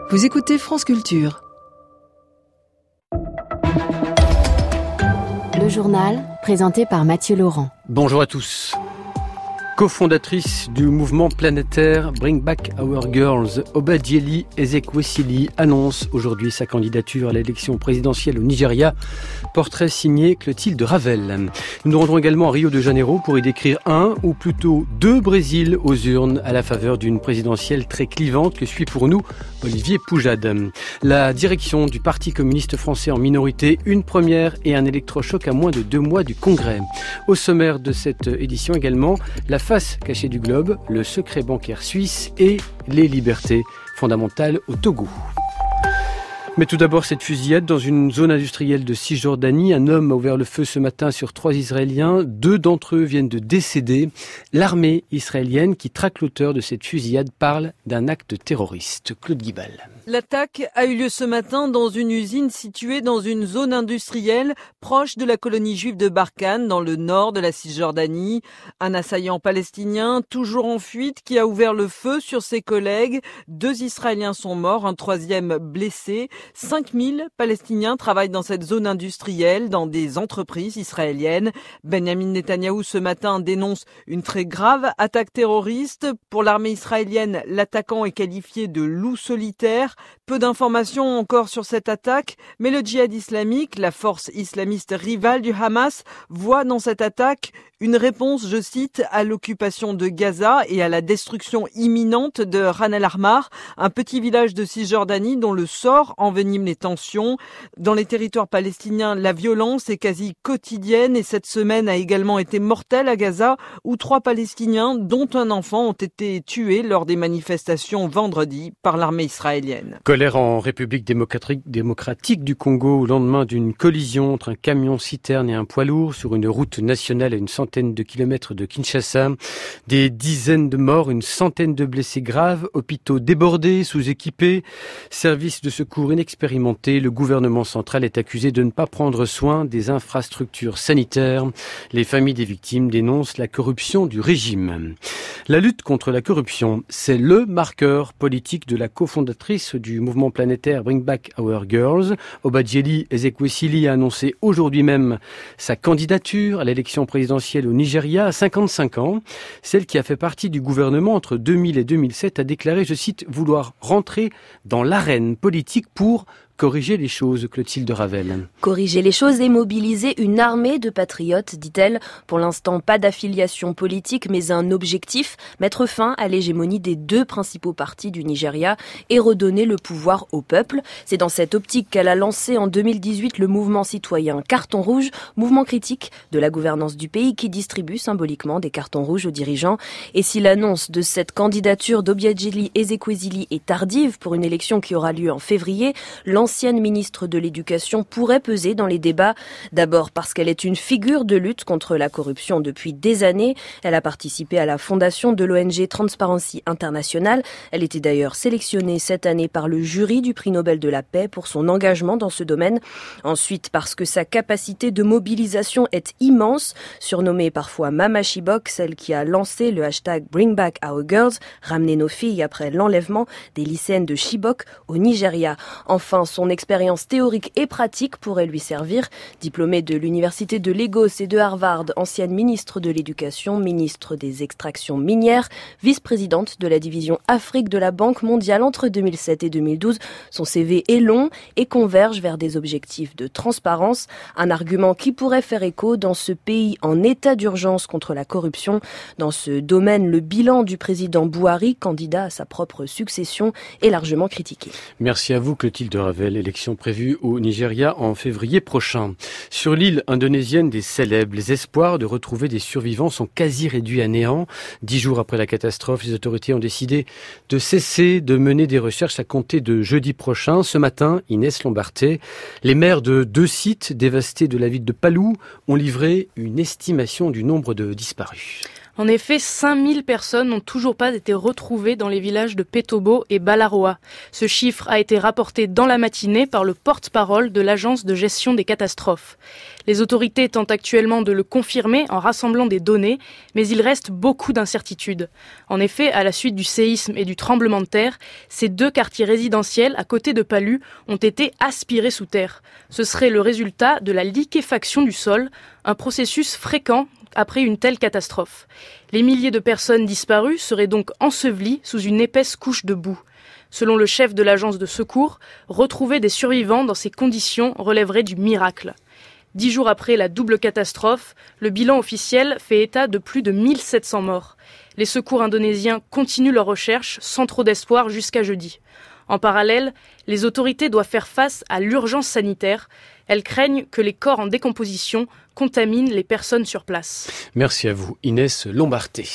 Vous écoutez France Culture. Le journal, présenté par Mathieu Laurent. Bonjour à tous. Co-fondatrice du mouvement planétaire Bring Back Our Girls, Obadieli Ezekwesili annonce aujourd'hui sa candidature à l'élection présidentielle au Nigeria. Portrait signé Clotilde Ravel. Nous nous rendrons également à Rio de Janeiro pour y décrire un, ou plutôt deux Brésil aux urnes à la faveur d'une présidentielle très clivante que suit pour nous Olivier Poujade. La direction du Parti communiste français en minorité, une première et un électrochoc à moins de 2 mois du Congrès. Au sommaire de cette édition également, la face cachée du globe, le secret bancaire suisse et les libertés fondamentales au Togo. Mais tout d'abord, cette fusillade dans une zone industrielle de Cisjordanie. Un homme a ouvert le feu ce matin sur 3 Israéliens. 2 d'entre eux viennent de décéder. L'armée israélienne, qui traque l'auteur de cette fusillade, parle d'un acte terroriste. Claude Guibal. L'attaque a eu lieu ce matin dans une usine située dans une zone industrielle proche de la colonie juive de Barkhane, dans le nord de la Cisjordanie. Un assaillant palestinien, toujours en fuite, qui a ouvert le feu sur ses collègues. 2 Israéliens sont morts, un 3e blessé. 5000 Palestiniens travaillent dans cette zone industrielle, dans des entreprises israéliennes. Benjamin Netanyahou ce matin dénonce une très grave attaque terroriste. Pour l'armée israélienne, l'attaquant est qualifié de loup solitaire. Peu d'informations encore sur cette attaque, mais le djihad islamique, la force islamiste rivale du Hamas, voit dans cette attaque une réponse, je cite, à l'occupation de Gaza et à la destruction imminente de Khan el-Ahmar, un petit village de Cisjordanie dont le sort envenime les tensions. Dans les territoires palestiniens, la violence est quasi quotidienne et cette semaine a également été mortelle à Gaza, où 3 Palestiniens, dont un enfant, ont été tués lors des manifestations vendredi par l'armée israélienne. Colère en République démocratique du Congo au lendemain d'une collision entre un camion-citerne et un poids lourd sur une route nationale à une centaine de kilomètres de Kinshasa. Des dizaines de morts, une centaine de blessés graves, hôpitaux débordés, sous-équipés, services de secours inexpérimentés. Le gouvernement central est accusé de ne pas prendre soin des infrastructures sanitaires. Les familles des victimes dénoncent la corruption du régime. La lutte contre la corruption, c'est le marqueur politique de la cofondatrice du mouvement planétaire Bring Back Our Girls. Obadieli Ezekwesili a annoncé aujourd'hui même sa candidature à l'élection présidentielle au Nigeria à 55 ans. Celle qui a fait partie du gouvernement entre 2000 et 2007 a déclaré, je cite, vouloir rentrer dans l'arène politique pour corriger les choses, Clotilde Ravel. Corriger les choses et mobiliser une armée de patriotes, dit-elle. Pour l'instant, pas d'affiliation politique, mais un objectif, mettre fin à l'hégémonie des 2 principaux partis du Nigeria et redonner le pouvoir au peuple. C'est dans cette optique qu'elle a lancé en 2018 le mouvement citoyen Carton Rouge, mouvement critique de la gouvernance du pays qui distribue symboliquement des cartons rouges aux dirigeants. Et si l'annonce de cette candidature d'Obadieli Ezekwesili est tardive pour une élection qui aura lieu en février, l'ancienne ministre de l'Éducation pourrait peser dans les débats. D'abord parce qu'elle est une figure de lutte contre la corruption depuis des années. Elle a participé à la fondation de l'ONG Transparency International. Elle était d'ailleurs sélectionnée cette année par le jury du prix Nobel de la paix pour son engagement dans ce domaine. Ensuite parce que sa capacité de mobilisation est immense, surnommée parfois Mama Chibok, celle qui a lancé le hashtag Bring Back Our Girls, ramener nos filles après l'enlèvement des lycéennes de Chibok au Nigeria. Enfin, son expérience théorique et pratique pourrait lui servir. Diplômée de l'université de Lagos et de Harvard, ancienne ministre de l'Éducation, ministre des extractions minières, vice-présidente de la division Afrique de la Banque mondiale entre 2007 et 2012. Son CV est long et converge vers des objectifs de transparence, un argument qui pourrait faire écho dans ce pays en état d'urgence contre la corruption. Dans ce domaine, le bilan du président Buhari, candidat à sa propre succession, est largement critiqué. Merci à vous, Clotilde Ravel. Élection prévue au Nigeria en février prochain. Sur l'île indonésienne des Célèbres, les espoirs de retrouver des survivants sont quasi réduits à néant. 10 jours après la catastrophe, les autorités ont décidé de cesser de mener des recherches à compter de jeudi prochain. Ce matin, Inès Lombarté, les maires de 2 sites dévastés de la ville de Palu ont livré une estimation du nombre de disparus. En effet, 5000 personnes n'ont toujours pas été retrouvées dans les villages de Petobo et Balaroa. Ce chiffre a été rapporté dans la matinée par le porte-parole de l'Agence de gestion des catastrophes. Les autorités tentent actuellement de le confirmer en rassemblant des données, mais il reste beaucoup d'incertitudes. En effet, à la suite du séisme et du tremblement de terre, ces 2 quartiers résidentiels à côté de Palu ont été aspirés sous terre. Ce serait le résultat de la liquéfaction du sol, un processus fréquent après une telle catastrophe. Les milliers de personnes disparues seraient donc ensevelies sous une épaisse couche de boue. Selon le chef de l'agence de secours, retrouver des survivants dans ces conditions relèverait du miracle. 10 jours après la double catastrophe, le bilan officiel fait état de plus de 1700 morts. Les secours indonésiens continuent leurs recherches sans trop d'espoir jusqu'à jeudi. En parallèle, les autorités doivent faire face à l'urgence sanitaire. Elles craignent que les corps en décomposition contaminent les personnes sur place. Merci à vous, Inès Lombarté.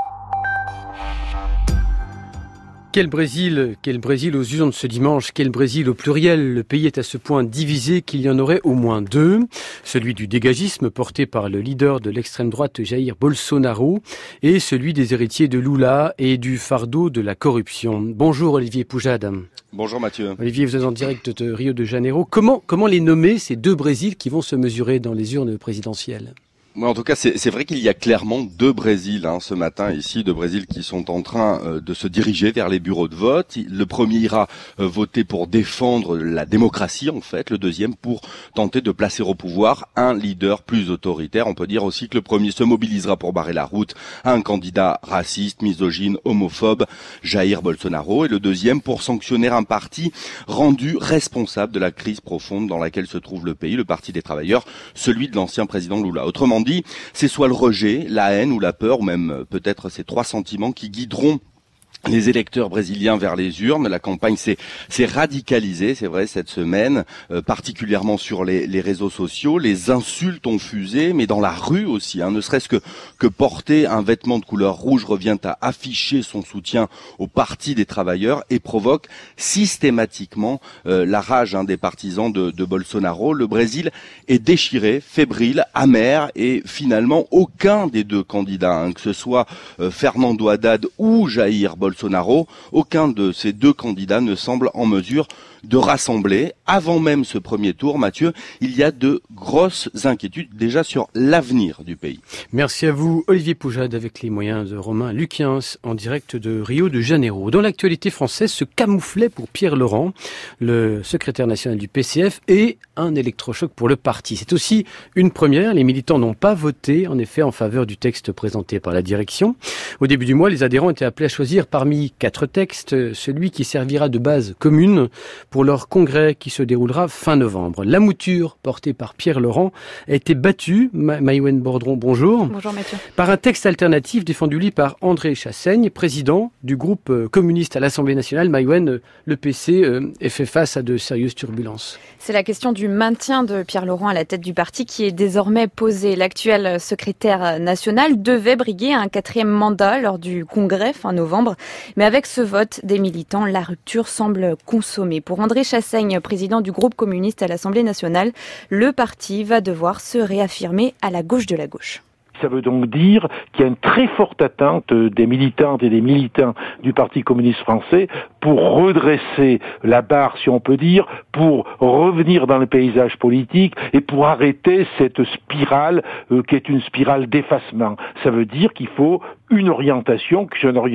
Quel Brésil aux urnes ce dimanche, quel Brésil au pluriel. Le pays est à ce point divisé qu'il y en aurait au moins 2. Celui du dégagisme porté par le leader de l'extrême droite Jair Bolsonaro et celui des héritiers de Lula et du fardeau de la corruption. Bonjour Olivier Poujade. Bonjour Mathieu. Olivier, vous êtes en direct de Rio de Janeiro. Comment les nommer ces 2 Brésils qui vont se mesurer dans les urnes présidentielles ? Ouais, en tout cas, c'est vrai qu'il y a clairement 2 Brésils ce matin ici, 2 Brésils qui sont en train de se diriger vers les bureaux de vote. Le premier ira voter pour défendre la démocratie en fait, le deuxième pour tenter de placer au pouvoir un leader plus autoritaire. On peut dire aussi que le premier se mobilisera pour barrer la route à un candidat raciste, misogyne, homophobe, Jair Bolsonaro, et le deuxième pour sanctionner un parti rendu responsable de la crise profonde dans laquelle se trouve le pays, le Parti des travailleurs, celui de l'ancien président Lula. Autrement dit, c'est soit le rejet, la haine ou la peur, ou même peut-être ces 3 sentiments qui guideront les électeurs brésiliens vers les urnes. La campagne s'est radicalisée, c'est vrai, cette semaine, particulièrement sur les réseaux sociaux. Les insultes ont fusé, mais dans la rue aussi, ne serait-ce que porter un vêtement de couleur rouge revient à afficher son soutien au Parti des travailleurs et provoque systématiquement la rage des partisans de Bolsonaro. Le Brésil est déchiré, fébrile, amer, et finalement aucun des 2 candidats, que ce soit Fernando Haddad ou Jair Bolsonaro, aucun de ces 2 candidats ne semble en mesure de rassembler. Avant même ce premier tour, Mathieu, il y a de grosses inquiétudes déjà sur l'avenir du pays. Merci à vous, Olivier Poujade, avec les moyens de Romain Luquiens, en direct de Rio de Janeiro. Dans l'actualité française, se camouflait pour Pierre Laurent, le secrétaire national du PCF, et un électrochoc pour le parti. C'est aussi une première. Les militants n'ont pas voté, en effet, en faveur du texte présenté par la direction. Au début du mois, les adhérents étaient appelés à choisir parmi 4 textes, celui qui servira de base commune pour leur congrès qui se déroulera fin novembre. La mouture portée par Pierre Laurent a été battue, Maïwenn Bordron, bonjour. Bonjour Mathieu. Par un texte alternatif défendu lui par André Chassaigne, président du groupe communiste à l'Assemblée nationale. Maïwenn, le PC fait face à de sérieuses turbulences. C'est la question du maintien de Pierre Laurent à la tête du parti qui est désormais posée. L'actuel secrétaire national devait briguer un 4e mandat lors du congrès fin novembre. Mais avec ce vote des militants, la rupture semble consommée. Pour André Chassaigne, président du groupe communiste à l'Assemblée nationale, le parti va devoir se réaffirmer à la gauche de la gauche. Ça veut donc dire qu'il y a une très forte attente des militantes et des militants du Parti communiste français pour redresser la barre, si on peut dire, pour revenir dans le paysage politique et pour arrêter cette spirale qui est une spirale d'effacement. Ça veut dire qu'il faut une orientation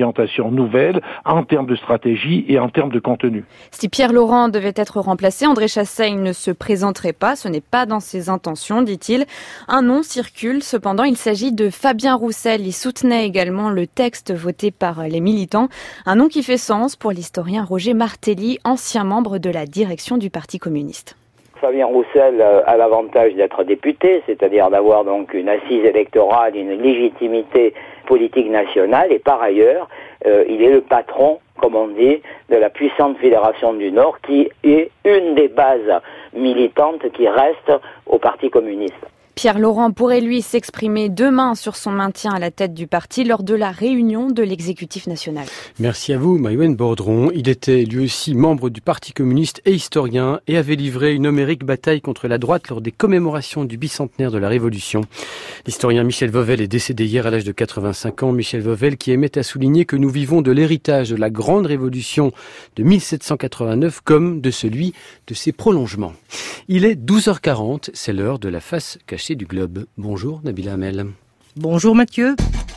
nouvelle en termes de stratégie et en termes de contenu. Si Pierre Laurent devait être remplacé, André Chassaigne ne se présenterait pas. Ce n'est pas dans ses intentions, dit-il. Un nom circule, cependant, il s'agit de Fabien Roussel. Il soutenait également le texte voté par les militants. Un nom qui fait sens pour l'historien Roger Martelly, ancien membre de la direction du Parti communiste. Fabien Roussel a l'avantage d'être député, c'est-à-dire d'avoir donc une assise électorale, une légitimité politique nationale, et par ailleurs, il est le patron, comme on dit, de la puissante Fédération du Nord, qui est une des bases militantes qui restent au Parti communiste. Pierre Laurent pourrait lui s'exprimer demain sur son maintien à la tête du parti lors de la réunion de l'exécutif national. Merci à vous, Maïwenn Bordron. Il était lui aussi membre du Parti communiste et historien et avait livré une homérique bataille contre la droite lors des commémorations du bicentenaire de la Révolution. L'historien Michel Vauvel est décédé hier à l'âge de 85 ans. Michel Vauvel qui aimait à souligner que nous vivons de l'héritage de la grande révolution de 1789 comme de celui de ses prolongements. Il est 12h40, c'est l'heure de la face cachée du globe. Bonjour Nabila Hamel. Bonjour Mathieu.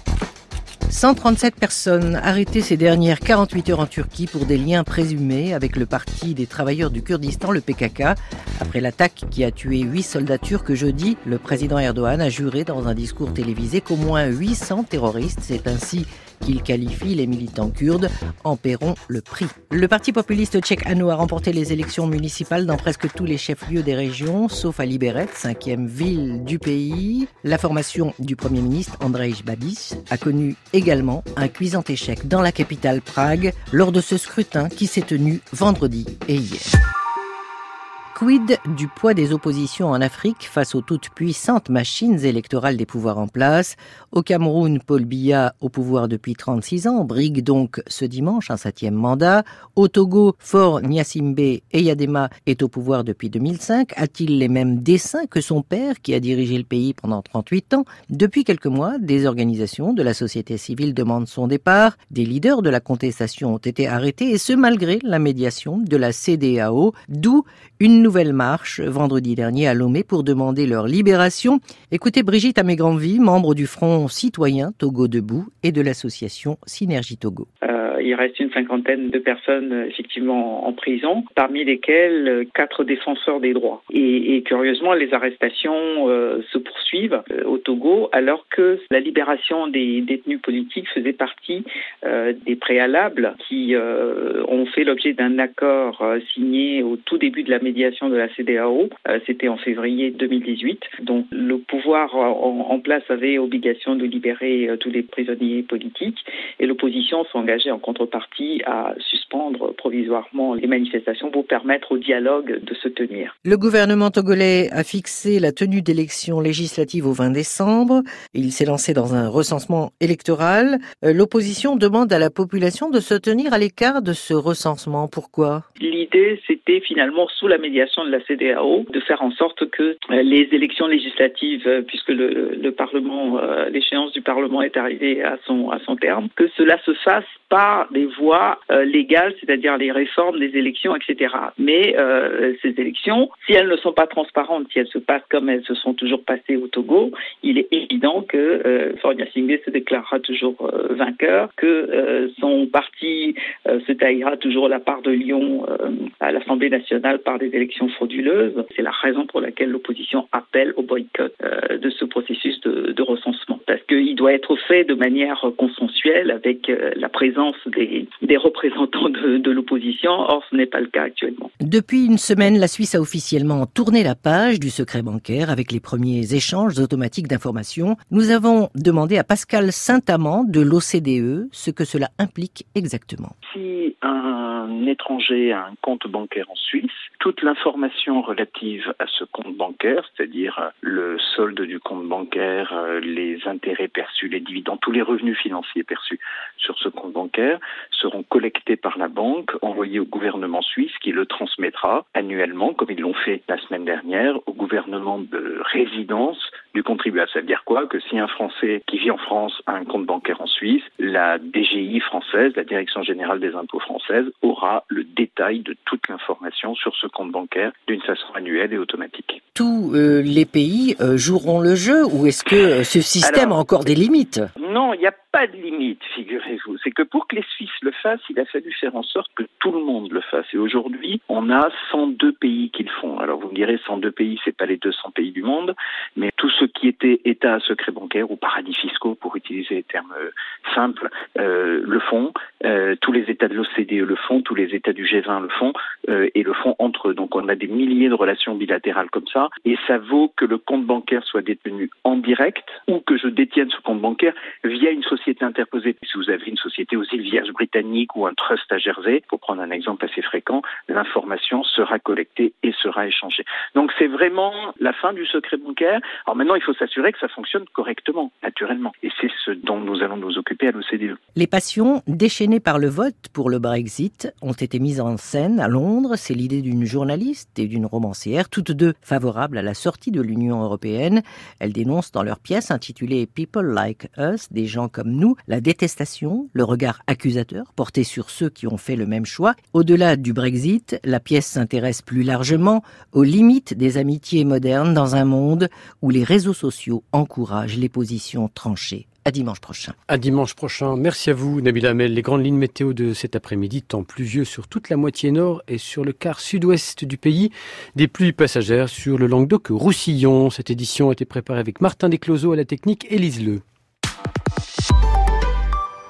137 personnes arrêtées ces dernières 48 heures en Turquie pour des liens présumés avec le parti des travailleurs du Kurdistan, le PKK. Après l'attaque qui a tué 8 soldats turcs jeudi, le président Erdogan a juré dans un discours télévisé qu'au moins 800 terroristes, c'est ainsi qu'il qualifie les militants kurdes, en paieront le prix. Le parti populiste tchèque ANO a remporté les élections municipales dans presque tous les chefs-lieux des régions, sauf à Liberec, 5e ville du pays. La formation du Premier ministre Andrej Babiš a connu également un cuisant échec dans la capitale Prague lors de ce scrutin qui s'est tenu vendredi et hier. Quid du poids des oppositions en Afrique face aux toutes puissantes machines électorales des pouvoirs en place? Au Cameroun, Paul Biya, au pouvoir depuis 36 ans, brigue donc ce dimanche un 7e mandat. Au Togo, Faure Gnassingbé Eyadema est au pouvoir depuis 2005. A-t-il les mêmes desseins que son père qui a dirigé le pays pendant 38 ans? Depuis quelques mois, des organisations de la société civile demandent son départ. Des leaders de la contestation ont été arrêtés et ce malgré la médiation de la CEDEAO, d'où une nouvelle marche vendredi dernier à Lomé pour demander leur libération. Écoutez Brigitte Amé-Grandvie, membre du Front citoyen Togo Debout et de l'association Synergie Togo. Il reste une 50aine de personnes effectivement en prison, parmi lesquelles 4 défenseurs des droits. Et curieusement, les arrestations se poursuivent au Togo, alors que la libération des détenus politiques faisait partie des préalables qui ont fait l'objet d'un accord signé au tout début de la médiation de la CEDEAO. C'était en février 2018. Donc le pouvoir en place avait obligation de libérer tous les prisonniers politiques et l'opposition s'engageait en contrepartie à suspendre provisoirement les manifestations pour permettre au dialogue de se tenir. Le gouvernement togolais a fixé la tenue d'élections législatives au 20 décembre. Il s'est lancé dans un recensement électoral. L'opposition demande à la population de se tenir à l'écart de ce recensement. Pourquoi ? L'idée, c'était finalement, sous la médiation de la CEDEAO, de faire en sorte que les élections législatives, puisque le Parlement, l'échéance du Parlement est arrivée à son terme, que cela se fasse par des voies légales, c'est-à-dire les réformes des élections, etc. Mais ces élections, si elles ne sont pas transparentes, si elles se passent comme elles se sont toujours passées au Togo, il est évident que Faure Gnassingbé se déclarera toujours vainqueur, que son parti se taillera toujours la part de lion à l'Assemblée nationale par des élections frauduleuses. C'est la raison pour laquelle l'opposition appelle au boycott de ce processus de recensement. Parce qu'il doit être fait de manière consensuelle avec la présence des représentants de l'opposition. Or, ce n'est pas le cas actuellement. Depuis une semaine, la Suisse a officiellement tourné la page du secret bancaire avec les premiers échanges automatiques d'informations. Nous avons demandé à Pascal Saint-Amand de l'OCDE ce que cela implique exactement. Si un étranger a un compte bancaire en Suisse, toute l'information relative à ce compte bancaire, c'est-à-dire le solde du compte bancaire, les intérêts perçus, les dividendes, tous les revenus financiers perçus sur ce compte bancaire, seront collectés par la banque, envoyés au gouvernement suisse qui le transmettra annuellement, comme ils l'ont fait la semaine dernière, au gouvernement de résidence du contribuable. Ça veut dire quoi? Que si un Français qui vit en France a un compte bancaire en Suisse, la DGI française, la Direction Générale des Impôts française, aura le détail de toute l'information sur ce compte bancaire d'une façon annuelle et automatique. Tous les pays joueront le jeu ou est-ce que ce système a encore des limites? Non, il n'y a pas de limite, figurez-vous. C'est que pour que les Suisses le fassent, il a fallu faire en sorte que tout le monde le fasse. Et aujourd'hui, on a 102 pays qui le font. Alors vous me direz, 102 pays, c'est pas les 200 pays du monde, mais tout ce qui était État à secret bancaire ou paradis fiscaux, pour utiliser les termes simples, le font. Tous les États de l'OCDE le font, tous les États du G20 le font, et le font entre eux. Donc on a des milliers de relations bilatérales comme ça, et ça vaut que le compte bancaire soit détenu en direct ou que je détienne ce compte bancaire via une société interposée. Si vous avez une société aux îles Vierges britanniques ou un trust à Jersey, pour prendre un exemple assez fréquent, l'information sera collectée et sera échangée. Donc c'est vraiment la fin du secret bancaire. Alors maintenant, Maintenant, il faut s'assurer que ça fonctionne correctement, naturellement. Et c'est ce dont nous allons nous occuper à l'OCDE. Les passions déchaînées par le vote pour le Brexit ont été mises en scène à Londres. C'est l'idée d'une journaliste et d'une romancière, toutes deux favorables à la sortie de l'Union européenne. Elles dénoncent dans leur pièce intitulée « People Like Us », des gens comme nous, la détestation, le regard accusateur porté sur ceux qui ont fait le même choix. Au-delà du Brexit, la pièce s'intéresse plus largement aux limites des amitiés modernes dans un monde où les réseaux sociaux encouragent les positions tranchées. À dimanche prochain. À dimanche prochain. Merci à vous, Nabil Hamel. Les grandes lignes météo de cet après-midi, temps pluvieux sur toute la moitié nord et sur le quart sud-ouest du pays. Des pluies passagères sur le Languedoc-Roussillon. Cette édition a été préparée avec Martin Descloseaux à la technique, Élise Leu.